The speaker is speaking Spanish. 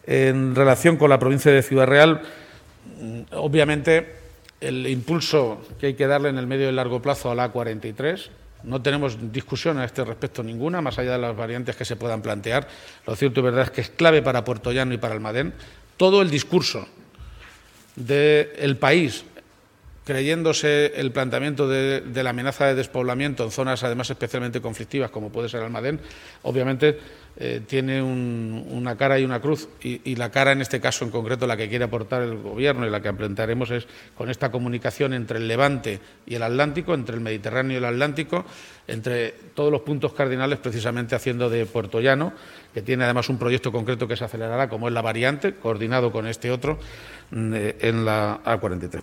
En relación con la provincia de Ciudad Real, obviamente el impulso que hay que darle en el medio y largo plazo a la A43, no tenemos discusión a este respecto ninguna, más allá de las variantes que se puedan plantear. Lo cierto y verdad es que es clave para Puertollano y para Almadén. Todo el discurso del país, creyéndose el planteamiento de la amenaza de despoblamiento en zonas además especialmente conflictivas como puede ser Almadén, obviamente tiene una cara y una cruz, y la cara en este caso en concreto la que quiere aportar el Gobierno y la que plantearemos es con esta comunicación entre el Levante y el Atlántico, entre el Mediterráneo y el Atlántico, entre todos los puntos cardinales, precisamente haciendo de Puertollano, que tiene además un proyecto concreto que se acelerará, como es la variante, coordinado con este otro, en la A43.